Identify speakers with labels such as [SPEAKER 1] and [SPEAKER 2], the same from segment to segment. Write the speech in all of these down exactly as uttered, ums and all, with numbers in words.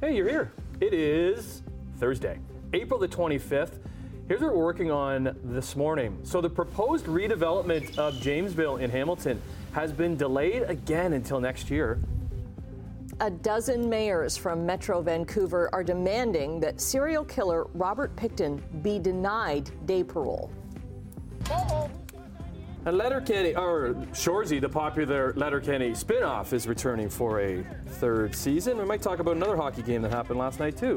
[SPEAKER 1] Hey, you're here. It is Thursday, April the twenty-fifth. Here's what we're working on this morning. So the proposed redevelopment of Jamesville in Hamilton has been delayed again until next year.
[SPEAKER 2] A dozen mayors from Metro Vancouver are demanding that serial killer Robert Pickton be denied day parole.
[SPEAKER 1] And Letterkenny, or Shoresy, the popular Letterkenny spin-off, is returning for a third season. We might talk about another hockey game that happened last night, too.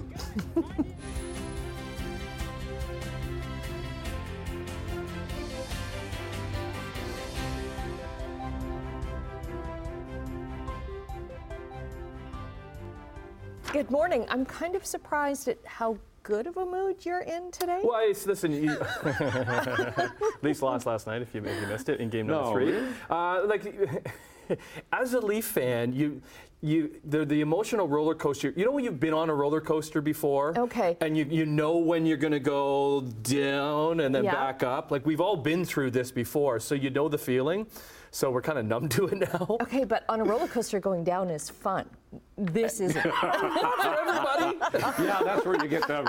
[SPEAKER 2] Good morning. I'm kind of surprised at how good of a mood you're in today.
[SPEAKER 1] Well, it's, listen, you, at least lost last night if you, if you missed it in game number
[SPEAKER 3] No,
[SPEAKER 1] three.
[SPEAKER 3] really?
[SPEAKER 1] Uh, like, as a Leaf fan, you, you, the, the emotional roller coaster. You know when you've been on a roller coaster before,
[SPEAKER 2] Okay.
[SPEAKER 1] and you, you know when you're going to go down and then
[SPEAKER 2] Yeah.
[SPEAKER 1] back up. Like we've all been through this before, so you know the feeling. So we're kind of numb to it now.
[SPEAKER 2] Okay, but on a roller coaster, going down is fun. This isn't.
[SPEAKER 1] Not for everybody.
[SPEAKER 3] Yeah, that's where you get the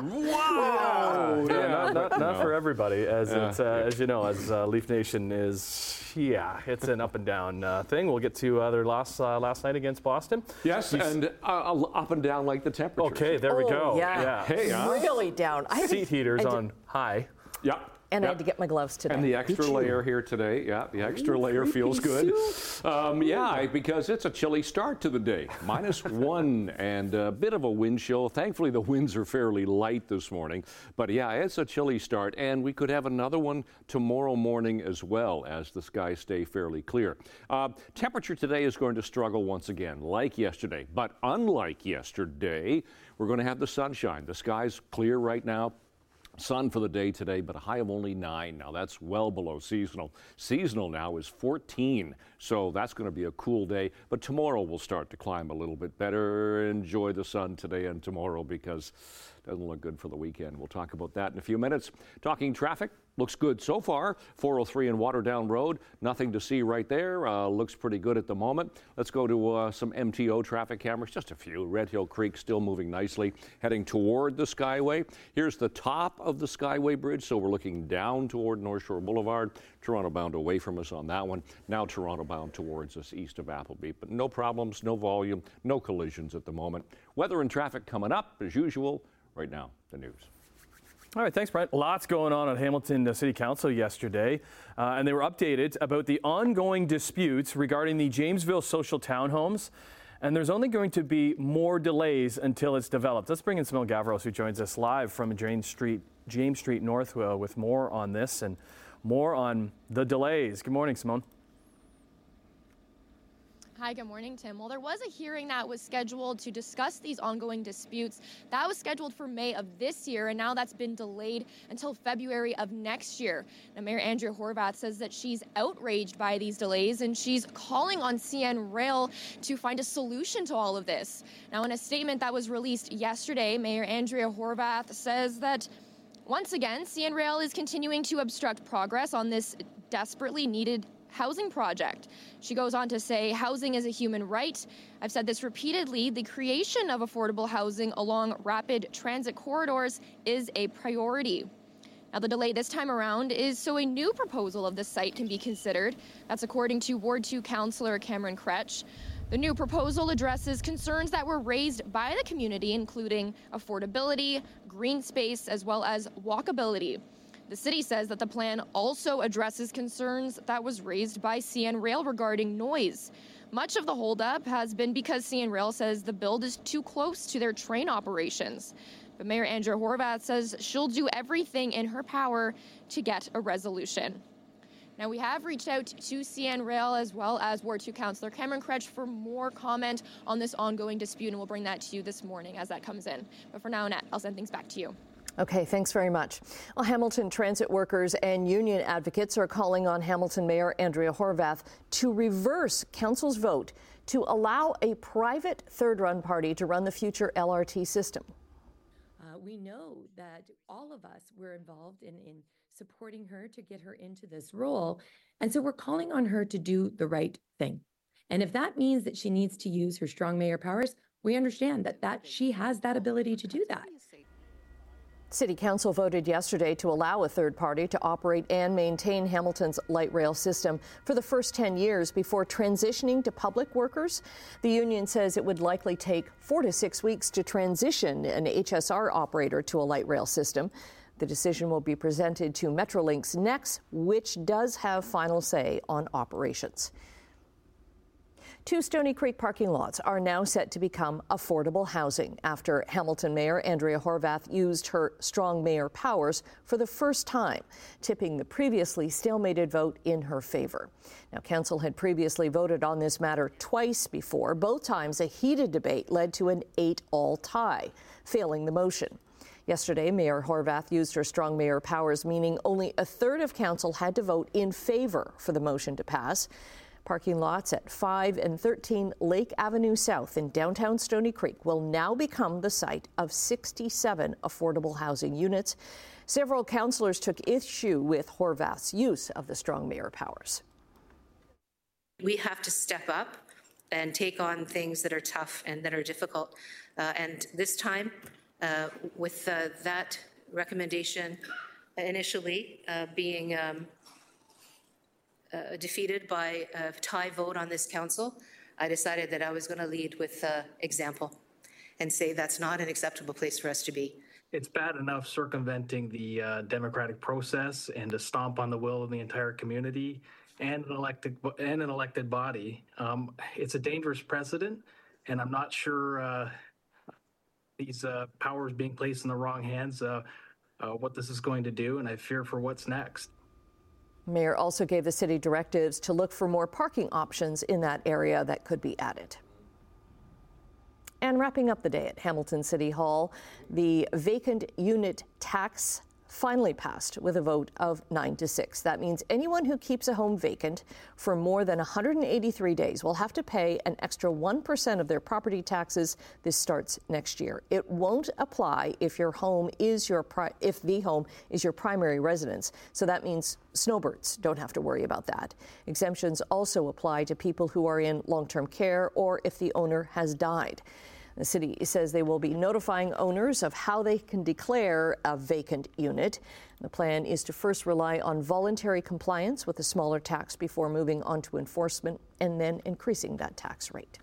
[SPEAKER 3] wow.
[SPEAKER 1] Yeah, not, not, not
[SPEAKER 3] No.
[SPEAKER 1] for everybody, as
[SPEAKER 3] Yeah.
[SPEAKER 1] it's, uh, as you know, as uh, Leaf Nation is, yeah, it's an up and down uh, thing. We'll get to uh, their loss uh, last night against Boston.
[SPEAKER 3] Yes,
[SPEAKER 1] You s-
[SPEAKER 3] and uh, up and down like the temperature.
[SPEAKER 1] Okay, there we
[SPEAKER 2] Oh,
[SPEAKER 1] go.
[SPEAKER 2] yeah.
[SPEAKER 3] Hey, huh?
[SPEAKER 2] Really down. I had to-
[SPEAKER 1] Seat heaters
[SPEAKER 2] I did-
[SPEAKER 1] on high.
[SPEAKER 3] Yeah.
[SPEAKER 2] And I
[SPEAKER 3] yeah.
[SPEAKER 2] had to get my gloves today.
[SPEAKER 3] And the extra layer here today, yeah, the extra layer feels good. Um, yeah, because it's a chilly start to the day. Minus one and a bit of a wind chill. Thankfully, the winds are fairly light this morning. But yeah, it's a chilly start, and we could have another one tomorrow morning as well as the skies stay fairly clear. Uh, temperature today is going to struggle once again, like yesterday. But unlike yesterday, we're going to have the sunshine. The sky's clear right now. Sun for the day today, but a high of only nine. Now that's well below seasonal. Seasonal now is fourteen, so that's going to be a cool day. But tomorrow will start to climb a little bit better. Enjoy the sun today and tomorrow because it doesn't look good for the weekend. We'll talk about that in a few minutes. Talking traffic, looks good so far. four oh three and Waterdown Road, nothing to see right there. Uh, looks pretty good at the moment. Let's go to uh, some M T O traffic cameras, just a few. Red Hill Creek still moving nicely, heading toward the Skyway. Here's the top of the Skyway Bridge, so we're looking down toward North Shore Boulevard. Toronto bound away from us on that one. Now Toronto bound towards us east of Appleby. But no problems, no volume, no collisions at the moment. Weather and traffic coming up as usual. Right now, the news.
[SPEAKER 1] All right, thanks, Brent. Lots going on at Hamilton uh, City Council yesterday, uh, and they were updated about the ongoing disputes regarding the Jamesville social townhomes, and there's only going to be more delays until it's developed. Let's bring in Simone Gavros, who joins us live from James Street, James Street North, uh, with more on this and more on the delays. Good morning, Simone.
[SPEAKER 4] Hi, good morning, Tim. Well, there was a hearing that was scheduled to discuss these ongoing disputes. That was scheduled for May of this year, and now that's been delayed until February of next year. Now, Mayor Andrea Horwath says that she's outraged by these delays, and she's calling on C N Rail to find a solution to all of this. Now, in a statement that was released yesterday, Mayor Andrea Horwath says that once again, C N Rail is continuing to obstruct progress on this desperately needed housing project. She goes on to say, housing is a human right. I've said this repeatedly. The creation of affordable housing along rapid transit corridors is a priority. Now, the delay this time around is so a new proposal of the site can be considered. That's according to Ward two Councillor Cameron Kretsch. The new proposal addresses concerns that were raised by the community, including affordability, green space, as well as walkability. The city says that the plan also addresses concerns that was raised by C N Rail regarding noise. Much of the holdup has been because C N Rail says the build is too close to their train operations. But Mayor Andrea Horwath says she'll do everything in her power to get a resolution. Now, we have reached out to C N Rail as well as Ward two Councillor Cameron Kretsch for more comment on this ongoing dispute, and we'll bring that to you this morning as that comes in. But for now, Annette, I'll send things back to you.
[SPEAKER 2] Okay, thanks very much. Well, Hamilton transit workers and union advocates are calling on Hamilton Mayor Andrea Horwath to reverse council's vote to allow a private third-run party to run the future L R T system.
[SPEAKER 5] Uh, we know that all of us were involved in, in supporting her to get her into this role. And so we're calling on her to do the right thing. And if that means that she needs to use her strong mayor powers, We understand that, that she has that ability to do that.
[SPEAKER 2] City Council voted yesterday to allow a third party to operate and maintain Hamilton's light rail system for the first ten years before transitioning to public workers. The union says it would likely take four to six weeks to transition an H S R operator to a light rail system. The decision will be presented to Metrolinx next, which does have final say on operations. Two Stoney Creek parking lots are now set to become affordable housing after Hamilton Mayor Andrea Horwath used her strong mayor powers for the first time, tipping the previously stalemated vote in her favor. Now, council had previously voted on this matter twice before. Both times, a heated debate led to an eight-all tie, failing the motion. Yesterday, Mayor Horwath used her strong mayor powers, meaning only a third of council had to vote in favor for the motion to pass. Parking lots at five and thirteen Lake Avenue South in downtown Stoney Creek will now become the site of sixty-seven affordable housing units. Several councillors took issue with Horwath's use of the strong mayor powers.
[SPEAKER 6] We have to step up and take on things that are tough and that are difficult. Uh, and this time, uh, with uh, that recommendation initially uh, being um, Uh, defeated by a tie vote on this council, I decided that I was going to lead with uh, example and say that's not an acceptable place for us to be.
[SPEAKER 7] It's bad enough circumventing the uh, democratic process and to stomp on the will of the entire community and an elected and an elected body. Um, it's a dangerous precedent, and I'm not sure uh, these uh, powers being placed in the wrong hands, uh, uh, what this is going to do, and I fear for what's next.
[SPEAKER 2] Mayor also gave the city directives to look for more parking options in that area that could be added. And wrapping up the day at Hamilton City Hall, the vacant unit tax finally passed with a vote of nine to six. That means anyone who keeps a home vacant for more than one hundred eighty-three days will have to pay an extra one percent of their property taxes. This starts next year. It won't apply if your home is your pri- if the home is your primary residence. So that means snowbirds don't have to worry about that. Exemptions also apply to people who are in long-term care or if the owner has died. The city says they will be notifying owners of how they can declare a vacant unit. The plan is to first rely on voluntary compliance with a smaller tax before moving on to enforcement and then increasing that tax rate.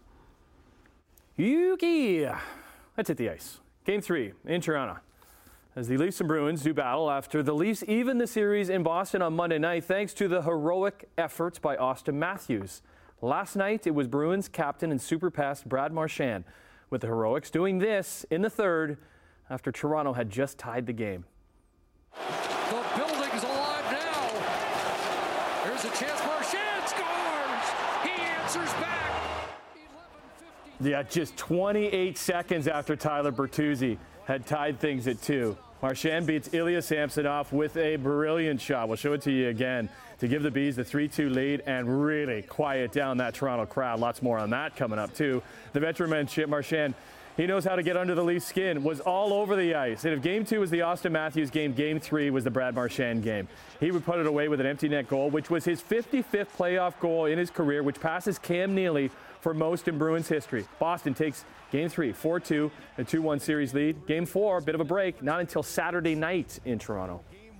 [SPEAKER 1] Yuki! Let's hit the ice. Game three in Toronto. As the Leafs and Bruins do battle after the Leafs even the series in Boston on Monday night thanks to the heroic efforts by Austin Matthews. Last night it was Bruins captain and super pest Brad Marchand with the heroics doing this in the third after Toronto had just tied the game.
[SPEAKER 8] The building's alive now. There's a chance. Marchand scores. He answers back.
[SPEAKER 1] Yeah, just twenty-eight seconds after Tyler Bertuzzi had tied things at two. Marchand beats Ilya Samsonov with a brilliant shot. We'll show it to you again to give the Bees the three two lead and really quiet down that Toronto crowd. Lots more on that coming up, too. The veteranship, Marchand, he knows how to get under the Leafs' skin, was all over the ice. And if game two was the Austin Matthews game, game three was the Brad Marchand game. He would put it away with an empty net goal, which was his fifty-fifth playoff goal in his career, which passes Cam Neely for most in Bruins history. Boston takes game three, four two, a two one series lead. Game four, a bit of a break, not until Saturday night in Toronto.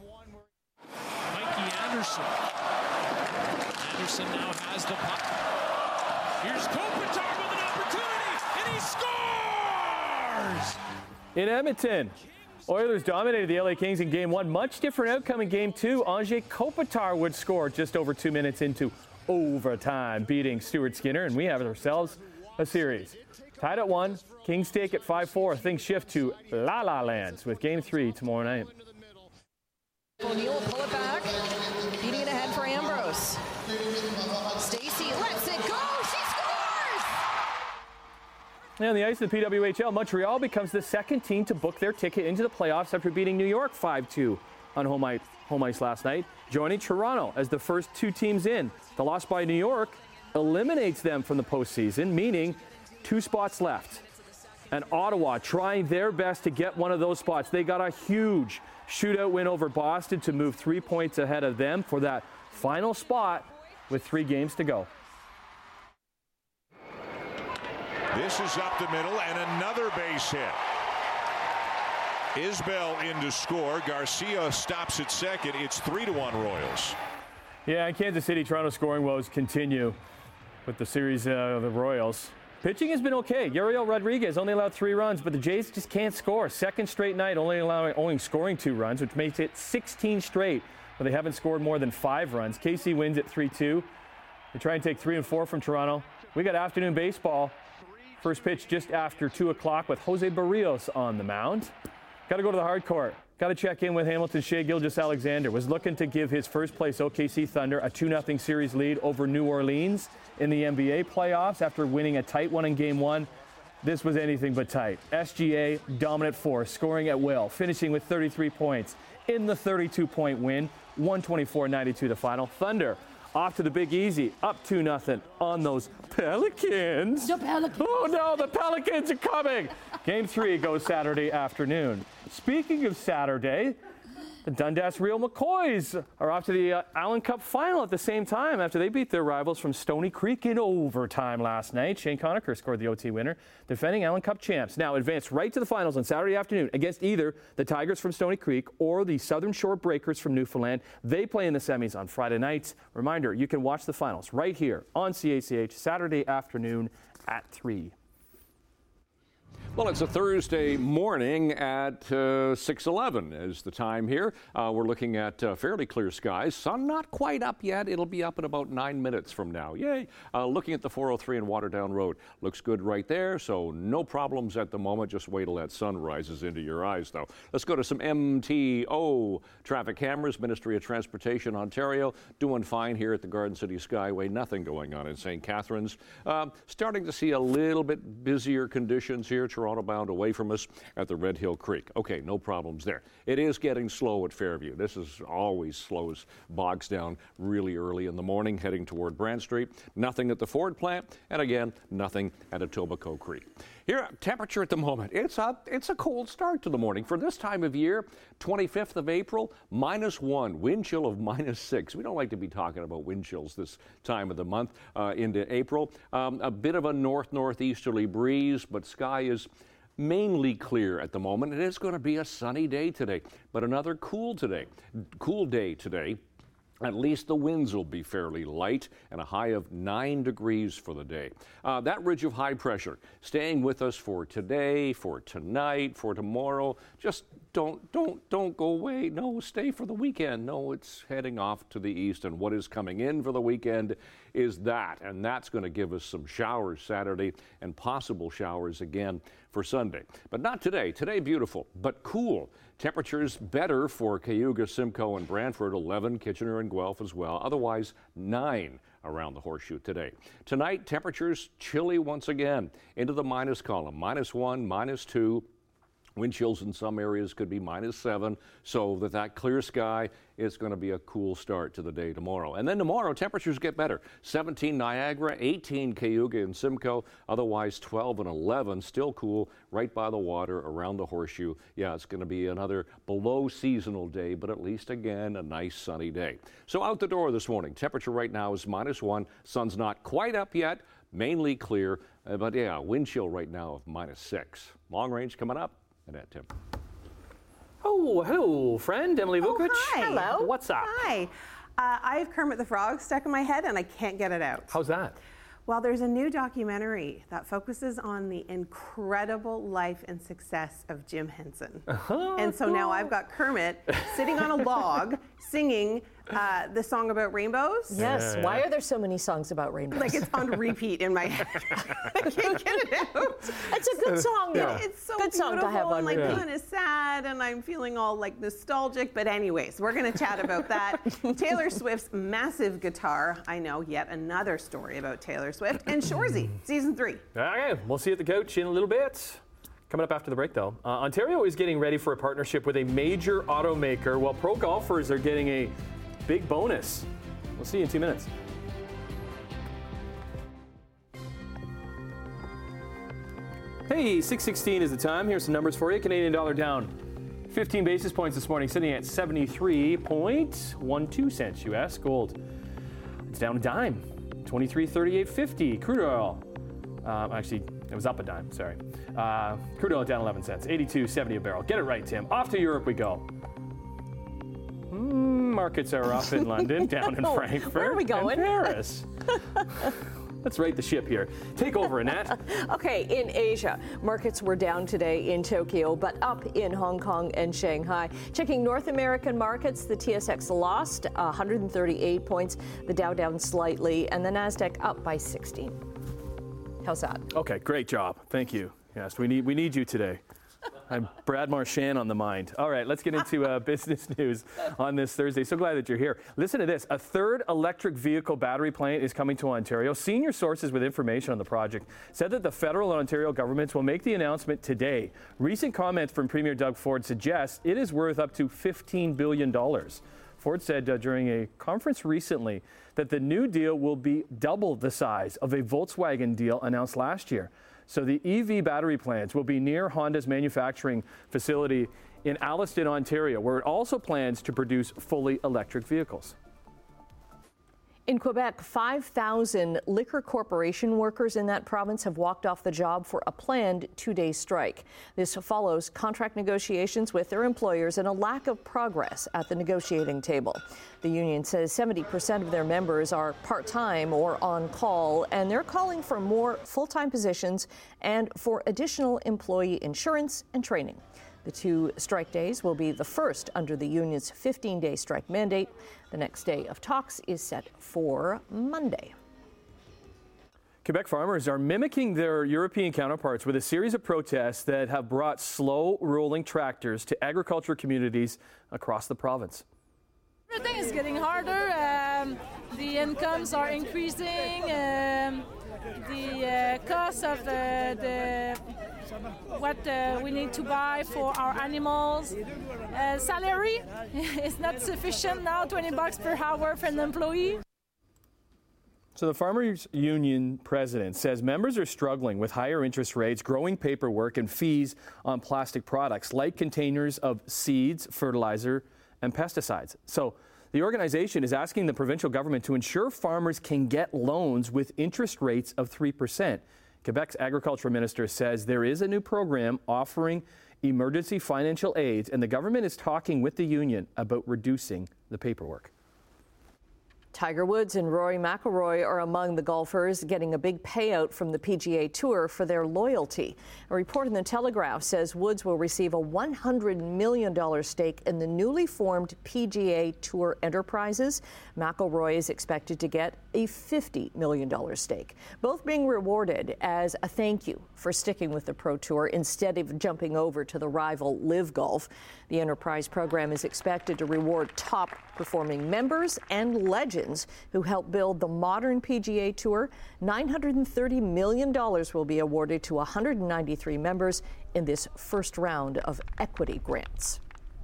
[SPEAKER 8] Mikey Anderson. Anderson now has the puck. Here's Kopitar with an opportunity, and he scores!
[SPEAKER 1] In Edmonton, Oilers dominated the L A Kings in game one. Much different outcome in game two. Anze Kopitar would score just over two minutes into overtime, beating Stuart Skinner, and we have ourselves a series. Tied at one, Kings take it five four. Things shift to La La Lands with game three tomorrow night.
[SPEAKER 9] O'Neill will pull it back, beating it ahead for Ambrose. Stacey lets it go, she scores!
[SPEAKER 1] And on the ice of the P W H L, Montreal becomes the second team to book their ticket into the playoffs after beating New York five two on home ice, home ice last night, joining Toronto as the first two teams in. The loss by New York eliminates them from the postseason, meaning two spots left. And Ottawa trying their best to get one of those spots. They got a huge shootout win over Boston to move three points ahead of them for that final spot with three games to go.
[SPEAKER 10] This is up the middle and another base hit. Isbell in to score. Garcia stops at second. It's three to one Royals.
[SPEAKER 1] Yeah, Kansas City, Toronto scoring woes continue with the series uh, of the Royals. Pitching has been okay. Yariel Rodriguez only allowed three runs, but the Jays just can't score. Second straight night, only allowing only scoring two runs, which makes it sixteen straight, but they haven't scored more than five runs. K C wins at three two. They try and take three and four from Toronto. We got afternoon baseball. First pitch just after two o'clock with Jose Barrios on the mound. Got to go to the hard court. Got to check in with Hamilton Shea Gilgeous-Alexander. Was looking to give his first place O K C Thunder a two nothing series lead over New Orleans in the N B A playoffs after winning a tight one in game one. This was anything but tight. S G A dominant force, scoring at will, finishing with thirty-three points in the thirty-two point win. one twenty-four ninety-two the final. Thunder off to the Big Easy, up two nothing on those Pelicans.
[SPEAKER 9] The Pelicans.
[SPEAKER 1] Oh no, the Pelicans are coming. Game three goes Saturday afternoon. Speaking of Saturday, the Dundas Real McCoys are off to the uh, Allen Cup final at the same time after they beat their rivals from Stony Creek in overtime last night. Shane Conacher scored the O T winner, defending Allen Cup champs. Now advanced right to the finals on Saturday afternoon against either the Tigers from Stony Creek or the Southern Shore Breakers from Newfoundland. They play in the semis on Friday nights. Reminder, you can watch the finals right here on C A C H Saturday afternoon at three.
[SPEAKER 3] Well, it's a Thursday morning at uh, six eleven is the time here. Uh, we're looking at uh, fairly clear skies. Sun not quite up yet. It'll be up in about nine minutes from now. Yay. Uh, looking at the four oh three in Waterdown Road. Looks good right there, so no problems at the moment. Just wait till that sun rises into your eyes, though. Let's go to some M T O traffic cameras. Ministry of Transportation Ontario doing fine here at the Garden City Skyway. Nothing going on in Saint Catharines. Uh, starting to see a little bit busier conditions here. Toronto bound away from us at the Red Hill Creek. Okay, no problems there. It is getting slow at Fairview. This is always slows, bogs down really early in the morning heading toward Brant Street. Nothing at the Ford plant, and again, nothing at Etobicoke Creek. Here, temperature at the moment, it's a, it's a cold start to the morning. For this time of year, twenty-fifth of April, minus one, wind chill of minus six. We don't like to be talking about wind chills this time of the month uh, into April. Um, a bit of a north-northeasterly breeze, but sky is mainly clear at the moment. It is going to be a sunny day today, but another cool today, cool day today. At least the winds will be fairly light and a high of nine degrees for the day. Uh, that ridge of high pressure staying with us for today, for tonight, for tomorrow. Just don't, don't, don't go away. No, stay for the weekend. No, it's heading off to the east, and what is coming in for the weekend is that, and that's going to give us some showers Saturday and possible showers again for Sunday. But not today. Today, beautiful, but cool. Temperatures better for Cayuga, Simcoe, and Brantford, eleven, Kitchener and Guelph as well. Otherwise, nine around the Horseshoe today. Tonight, temperatures chilly once again into the minus column, minus one, minus two. Wind chills in some areas could be minus seven, so that that clear sky is going to be a cool start to the day tomorrow. And then tomorrow, temperatures get better. seventeen Niagara, eighteen Cayuga and Simcoe, otherwise twelve and eleven, still cool right by the water around the Horseshoe. Yeah, it's going to be another below seasonal day, but at least again, a nice sunny day. So out the door this morning, temperature right now is minus one. Sun's not quite up yet, mainly clear, uh, but yeah, wind chill right now of minus six. Long range coming up. And that, Tim.
[SPEAKER 1] Oh, hello, friend, Emily Vukovic.
[SPEAKER 11] Oh, hi.
[SPEAKER 1] Hello. What's up?
[SPEAKER 11] Hi. Uh, I have Kermit the Frog stuck in my head, and I can't get it out.
[SPEAKER 1] How's that?
[SPEAKER 11] Well, there's a new documentary that focuses on the incredible life and success of Jim Henson. Uh-huh. And so now I've got Kermit sitting on a log singing uh, the song about rainbows.
[SPEAKER 2] Yes. Yeah. Why are there so many songs about rainbows?
[SPEAKER 11] Like it's on repeat in my head. I can't get it out.
[SPEAKER 2] It's a good song.
[SPEAKER 11] Yeah. It's so
[SPEAKER 2] good
[SPEAKER 11] beautiful
[SPEAKER 2] song to have on
[SPEAKER 11] and like
[SPEAKER 2] repeat.
[SPEAKER 11] kind of sad, and I'm feeling all like nostalgic. But anyways, we're going to chat about that. Taylor Swift's massive guitar. I know, yet another story about Taylor Swift and Shoresy, season three.
[SPEAKER 1] Okay, we'll see you at the couch in a little bit. Coming up after the break, though, uh, Ontario is getting ready for a partnership with a major automaker, while pro golfers are getting a big bonus. We'll see you in two minutes. Hey, six sixteen is the time. Here's some numbers for you. Canadian dollar down fifteen basis points this morning, sitting at seventy-three point one two cents U S. Gold, it's down a dime, twenty-three thirty-eight fifty. Crude oil, uh, actually It was up a dime, sorry. Uh, crude oil down eleven cents, eighty-two seventy a barrel. Get it right, Tim. Off to Europe we go. Mm, markets are up in London, down in Frankfurt.
[SPEAKER 2] Where are we going?
[SPEAKER 1] And Paris. Let's right the ship here. Take over, Annette.
[SPEAKER 2] Okay, in Asia, markets were down today in Tokyo, but up in Hong Kong and Shanghai. Checking North American markets, the T S X lost one hundred thirty-eight points, the Dow down slightly, and the Nasdaq up by sixteen. How's that?
[SPEAKER 1] Okay, great job. Thank you. Yes, we need we need you today. I'm Brad Marchand on the mind. All right, let's get into uh, business news on this Thursday. So glad that you're here. Listen to this. A third electric vehicle battery plant is coming to Ontario. Senior sources with information on the project said that the federal and Ontario governments will make the announcement today. Recent comments from Premier Doug Ford suggest it is worth up to fifteen billion dollars. Ford said uh, during a conference recently that the new deal will be double the size of a Volkswagen deal announced last year. So the E V battery plants will be near Honda's manufacturing facility in Alliston, Ontario, where it also plans to produce fully electric vehicles.
[SPEAKER 2] In Quebec, five thousand Liquor Corporation workers in that province have walked off the job for a planned two-day strike. This follows contract negotiations with their employers and a lack of progress at the negotiating table. The union says seventy percent of their members are part-time or on call, and they're calling for more full-time positions and for additional employee insurance and training. The two strike days will be the first under the union's fifteen-day strike mandate. The next day of talks is set for Monday.
[SPEAKER 1] Quebec farmers are mimicking their European counterparts with a series of protests that have brought slow-rolling tractors to agriculture communities across the province.
[SPEAKER 12] Everything is getting harder. Um, the incomes are increasing. Um, the uh, cost of the, the what uh, we need to buy for our animals. Uh, salary is not sufficient now, twenty bucks per hour for an employee.
[SPEAKER 1] So the Farmers Union president says members are struggling with higher interest rates, growing paperwork, and fees on plastic products like containers of seeds, fertilizer, and pesticides. So the organization is asking the provincial government to ensure farmers can get loans with interest rates of three percent. Quebec's agriculture minister says there is a new program offering emergency financial aids, and the government is talking with the union about reducing the paperwork.
[SPEAKER 2] Tiger Woods and Rory McIlroy are among the golfers getting a big payout from the P G A Tour for their loyalty. A report in the Telegraph says Woods will receive a one hundred million dollars stake in the newly formed P G A Tour Enterprises. McIlroy is expected to get a fifty million dollars stake, both being rewarded as a thank you for sticking with the Pro Tour instead of jumping over to the rival Live Golf. The Enterprise program is expected to reward top-performing members and legends who helped build the modern P G A Tour. nine hundred thirty million dollars will be awarded to one hundred ninety-three members in this first round of equity grants.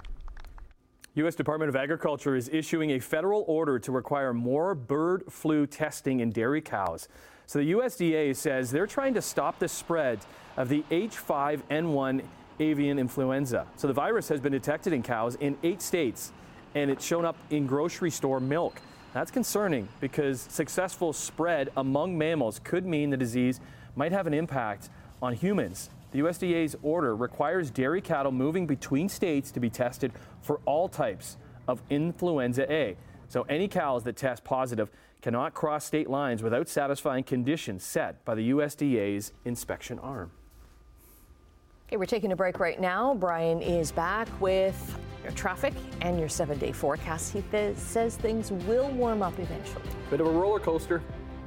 [SPEAKER 1] U S Department of Agriculture is issuing a federal order to require more bird flu testing in dairy cows. So the U S D A says they're trying to stop the spread of the H five N one avian influenza. So the virus has been detected in cows in eight states, and it's shown up in grocery store milk. That's concerning because successful spread among mammals could mean the disease might have an impact on humans. The U S D A's order requires dairy cattle moving between states to be tested for all types of influenza A. So any cows that test positive cannot cross state lines without satisfying conditions set by the U S D A's inspection arm.
[SPEAKER 2] Okay, we're taking a break right now. Brian is back with your traffic and your seven-day forecast. He th- says things will warm up eventually.
[SPEAKER 1] Bit of a roller coaster.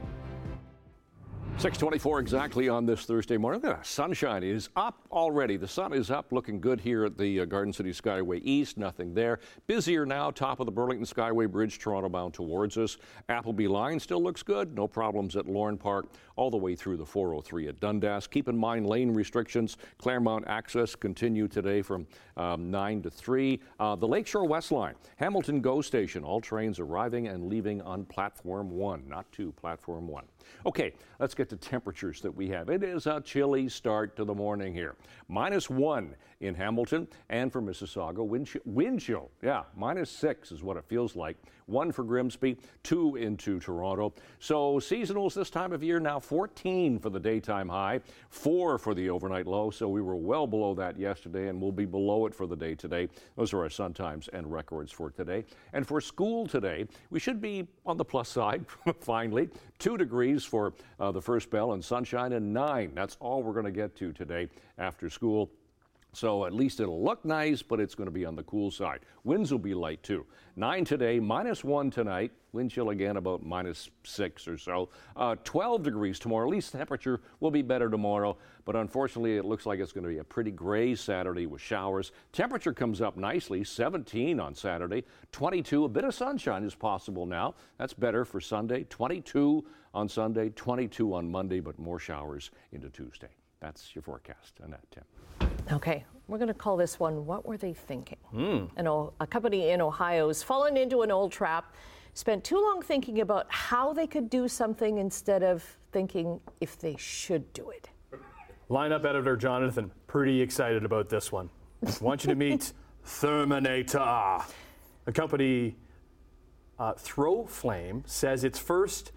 [SPEAKER 3] six twenty-four exactly on this Thursday morning. The sunshine is up already. The sun is up, looking good here at the uh, Garden City Skyway East. Nothing there. Busier now, top of the Burlington Skyway Bridge, Toronto bound towards us. Appleby line still looks good. No problems at Lorne Park, all the way through the four oh three at Dundas. Keep in mind lane restrictions. Claremont access continue today from um, nine to three. Uh, the Lakeshore West line, Hamilton GO Station. All trains arriving and leaving on platform one, not two, platform one. Okay, let's get to the temperatures that we have. It is a chilly start to the morning here. Minus one in Hamilton, and for Mississauga, wind chill, wind chill, yeah, minus six is what it feels like. One for Grimsby, two into Toronto. So seasonals this time of year now fourteen for the daytime high, four for the overnight low. So we were well below that yesterday, and we'll be below it for the day today. Those are our sun times and records for today. And for school today, we should be on the plus side, finally. Two degrees for uh, the first bell and sunshine, and nine. That's all we're going to get to today after school. So at least it'll look nice, but it's going to be on the cool side. Winds will be light too. Nine today, minus one tonight. Wind chill again about minus six or so. Uh, twelve degrees tomorrow. At least the temperature will be better tomorrow. But unfortunately, it looks like it's going to be a pretty gray Saturday with showers. Temperature comes up nicely. seventeen on Saturday. twenty-two. A bit of sunshine is possible now. That's better for Sunday. twenty-two on Sunday. twenty-two on Monday, but more showers into Tuesday. That's your forecast. Annette, Tim.
[SPEAKER 2] Okay, we're going to call this one, What Were They Thinking?
[SPEAKER 1] Mm.
[SPEAKER 2] An o- a company in Ohio has fallen into an old trap, spent too long thinking about how they could do something instead of thinking if they should do it.
[SPEAKER 1] Lineup editor Jonathan, pretty excited about this one. I want you to meet Terminator. The company uh, Throw Flame says its first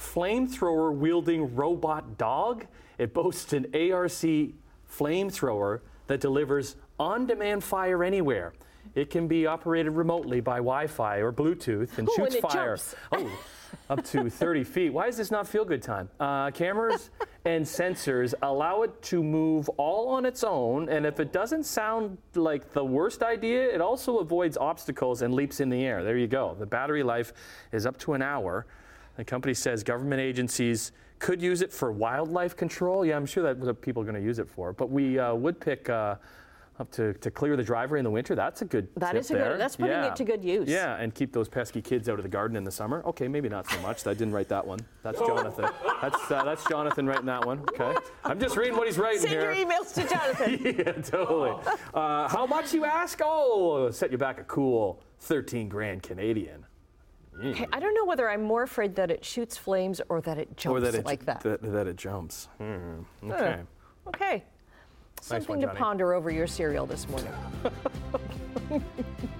[SPEAKER 1] flamethrower-wielding robot dog. It boasts an A R C flamethrower that delivers on-demand fire anywhere. It can be operated remotely by Wi-Fi or Bluetooth and
[SPEAKER 2] Ooh,
[SPEAKER 1] shoots
[SPEAKER 2] and it
[SPEAKER 1] fire.
[SPEAKER 2] jumps.
[SPEAKER 1] Oh, up to thirty feet. Why is this not feel good time? Uh, cameras and sensors allow it to move all on its own, and if it doesn't sound like the worst idea, it also avoids obstacles and leaps in the air. There you go. The battery life is up to an hour. The company says government agencies could use it for wildlife control. Yeah, I'm sure that's what people are going to use it for. But we uh, would pick uh, up to, to clear the driveway in the winter. That's a good
[SPEAKER 2] That
[SPEAKER 1] tip
[SPEAKER 2] is a
[SPEAKER 1] there.
[SPEAKER 2] good, that's putting
[SPEAKER 1] yeah.
[SPEAKER 2] it to good use.
[SPEAKER 1] Yeah, and keep those pesky kids out of the garden in the summer. Okay, maybe not so much. I didn't write that one. That's Jonathan. That's uh, that's Jonathan writing that one. Okay, I'm just reading what he's writing
[SPEAKER 2] Send
[SPEAKER 1] here.
[SPEAKER 2] your emails to Jonathan.
[SPEAKER 1] Yeah, totally. Uh, how much you ask? Oh, set you back a cool thirteen grand Canadian.
[SPEAKER 2] Okay, I don't know whether I'm more afraid that it shoots flames or that it jumps
[SPEAKER 1] or that it,
[SPEAKER 2] like that.
[SPEAKER 1] that. That it jumps. Hmm. Okay.
[SPEAKER 2] Uh, okay.
[SPEAKER 1] Nice
[SPEAKER 2] Something
[SPEAKER 1] one,
[SPEAKER 2] to
[SPEAKER 1] Johnny.
[SPEAKER 2] ponder over your cereal this morning.